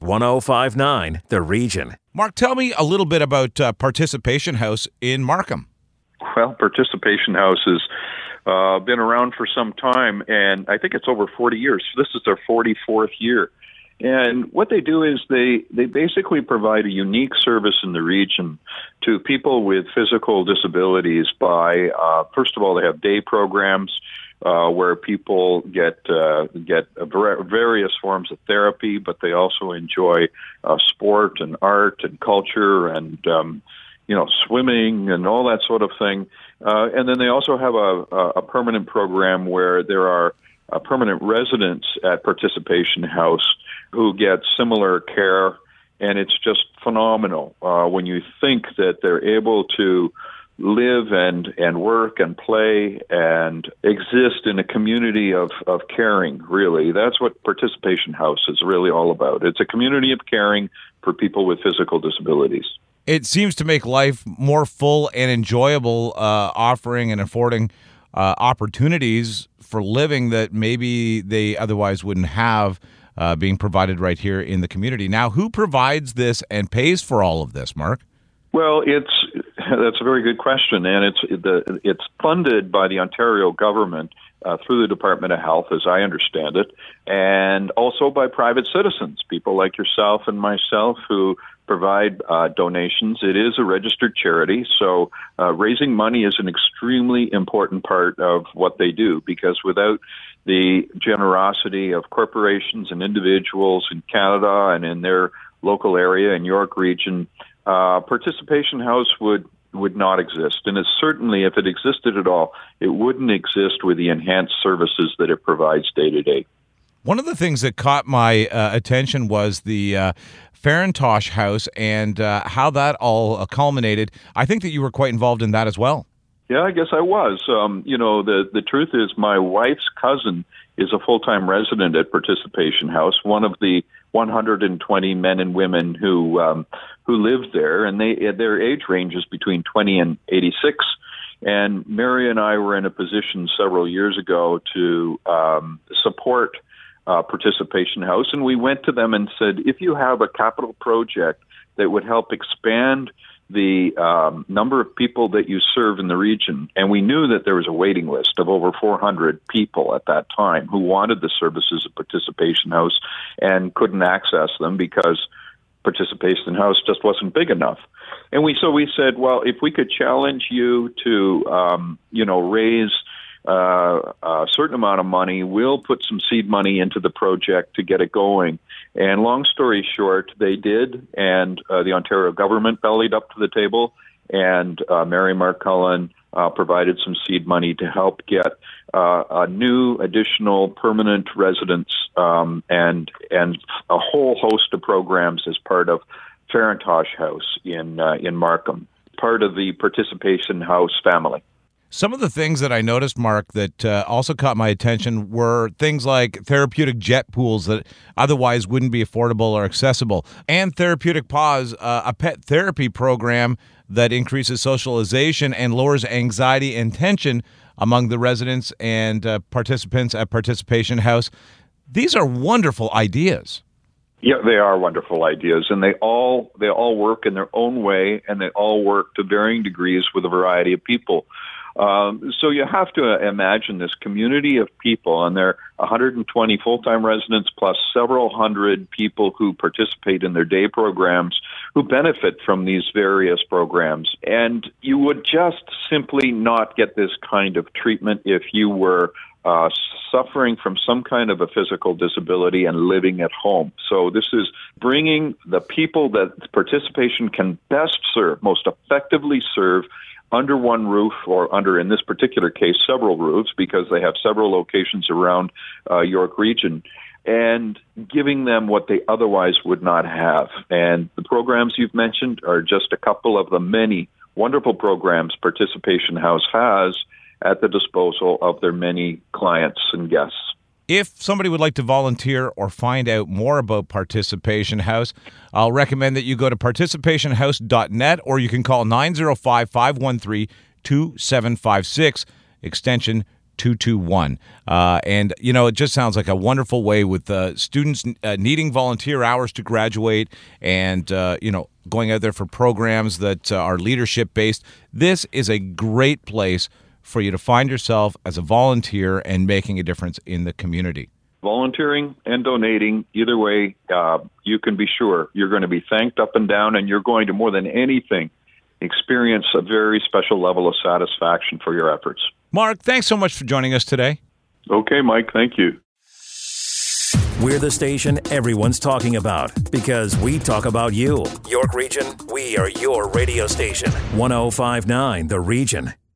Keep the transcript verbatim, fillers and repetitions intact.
one oh five point nine The Region. Mark, tell me a little bit about uh, Participation House in Markham. Well, Participation House has uh, been around for some time, and I think it's over forty years. This is their forty-fourth year. And what they do is they, they basically provide a unique service in the region to people with physical disabilities by, uh, first of all, they have day programs uh, where people get uh, get various forms of therapy, but they also enjoy uh, sport and art and culture and, um, you know, swimming and all that sort of thing. Uh, and then they also have a, a permanent program where there are uh, permanent residents at Participation House who get similar care, and it's just phenomenal uh, when you think that they're able to live and, and work and play and exist in a community of, of caring, really. That's what Participation House is really all about. It's a community of caring for people with physical disabilities. It seems to make life more full and enjoyable, uh, offering and affording uh, opportunities for living that maybe they otherwise wouldn't have. Uh, being provided right here in the community. Now, who provides this and pays for all of this, Mark? Well, it's that's a very good question, and it's the it's funded by the Ontario government uh, through the Department of Health, as I understand it, and also by private citizens, people like yourself and myself who provide uh, donations. It is a registered charity, so uh, raising money is an extremely important part of what they do, because without the generosity of corporations and individuals in Canada and in their local area in York Region, uh, Participation House would would not exist. And it's certainly, if it existed at all, it wouldn't exist with the enhanced services that it provides day to day. One of the things that caught my uh, attention was the uh, Farintosh House and uh, how that all uh, culminated. I think that you were quite involved in that as well. Yeah, I guess I was. Um, you know, the, the truth is my wife's cousin is a full-time resident at Participation House, one of the one hundred twenty men and women who um, who live there, and they their age ranges between twenty and eighty-six. And Mary and I were in a position several years ago to um, support uh, Participation House, and we went to them and said, if you have a capital project that would help expand the um, number of people that you serve in the region, and we knew that there was a waiting list of over four hundred people at that time who wanted the services of Participation House and couldn't access them because Participation House just wasn't big enough. And we so we said, well, if we could challenge you to, um, you know, raise uh, a certain amount of money, we'll put some seed money into the project to get it going. And long story short, they did, and uh, the Ontario government bellied up to the table, and uh, Mary Mark Cullen uh, provided some seed money to help get uh, a new additional permanent residents um, and and a whole host of programs as part of Farintosh House in uh, in Markham, part of the Participation House family. Some of the things that I noticed, Mark, that uh, also caught my attention were things like therapeutic jet pools that otherwise wouldn't be affordable or accessible, and Therapeutic Pause, uh, a pet therapy program that increases socialization and lowers anxiety and tension among the residents and uh, participants at Participation House. These are wonderful ideas. Yeah, they are wonderful ideas, and they all they all work in their own way, and they all work to varying degrees with a variety of people. Um, so you have to imagine this community of people, and there are one hundred twenty full-time residents plus several hundred people who participate in their day programs who benefit from these various programs. And you would just simply not get this kind of treatment if you were uh, suffering from some kind of a physical disability and living at home. So this is bringing the people that participation can best serve, most effectively serve, under one roof, or under, in this particular case, several roofs, because they have several locations around uh, York Region, and giving them what they otherwise would not have. And the programs you've mentioned are just a couple of the many wonderful programs Participation House has at the disposal of their many clients and guests. If somebody would like to volunteer or find out more about Participation House, I'll recommend that you go to participation house dot net, or you can call nine oh five, five one three, two seven five six, extension two two one. Uh, and, you know, it just sounds like a wonderful way with uh, students uh, needing volunteer hours to graduate and, uh, you know, going out there for programs that uh, are leadership-based. This is a great place for you to find yourself as a volunteer and making a difference in the community. Volunteering and donating, either way, uh, you can be sure you're going to be thanked up and down, and you're going to, more than anything, experience a very special level of satisfaction for your efforts. Mark, thanks so much for joining us today. Okay, Mike, thank you. We're the station everyone's talking about because we talk about you. York Region, we are your radio station. one oh five point nine The Region.